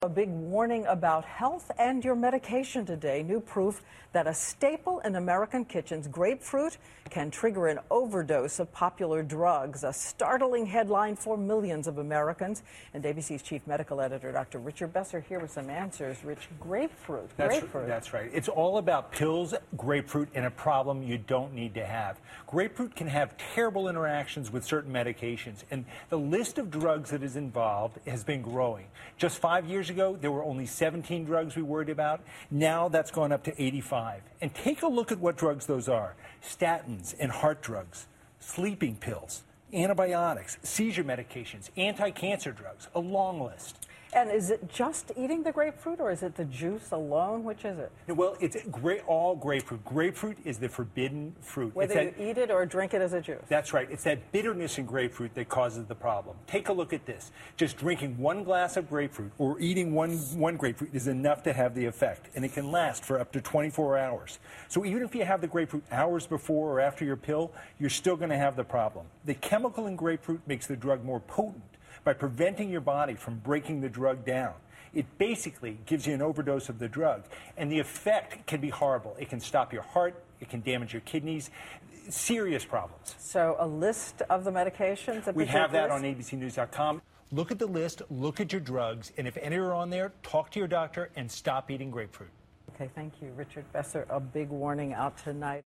A big warning about health and your medication today. New proof that a staple in American kitchens, grapefruit, can trigger an overdose of popular drugs. A startling headline for millions of Americans. And ABC's chief medical editor, Dr. Richard Besser, here with some answers. Rich, grapefruit. That's right. It's all about pills, grapefruit, and a problem you don't need to have. Grapefruit can have terrible interactions with certain medications, and the list of drugs that is involved has been growing. Just 5 years ago, there were only 17 drugs we worried about. Now that's gone up to 85. And take a look at what drugs those are. Statins and heart drugs, sleeping pills, antibiotics, seizure medications, anti-cancer drugs, a long list. And is it just eating the grapefruit, or is it the juice alone? Which is it? Well, it's all grapefruit. Grapefruit is the forbidden fruit. Whether you eat it or drink it as a juice. That's right. It's that bitterness in grapefruit that causes the problem. Take a look at this. Just drinking one glass of grapefruit or eating one grapefruit is enough to have the effect, and it can last for up to 24 hours. So even if you have the grapefruit hours before or after your pill, you're still going to have the problem. The chemical in grapefruit makes the drug more potent by preventing your body from breaking the drug down. It basically gives you an overdose of the drug, and the effect can be horrible. It can stop your heart, it can damage your kidneys, serious problems. So a list of the medications? We have that on abcnews.com. Look at the list, look at your drugs, and if any are on there, talk to your doctor and stop eating grapefruit. Okay, thank you, Richard Besser. A big warning out tonight.